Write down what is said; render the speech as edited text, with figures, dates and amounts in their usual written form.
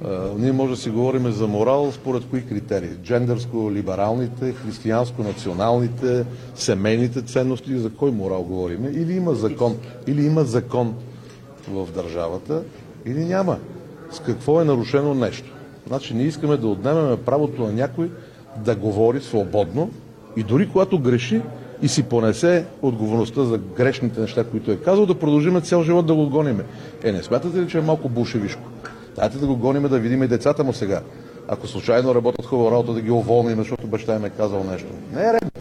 Ние може да си говорим за морал според кои критерии. Джендърско-либералните, християнско-националните, семейните ценности. За кой морал говорим? Или има закон в държавата, или няма. С какво е нарушено нещо? Значи ние искаме да отнемем правото на някой да говори свободно и дори когато греши и си понесе отговорността за грешните неща, които е казал, да продължим цял живот да го гоним. Не смятате ли, че е малко булшевишко? Дайте да го гоним, да видим и децата му сега. Ако случайно работят хубава работа, да ги уволним, защото баща им е казал нещо. Не е редно.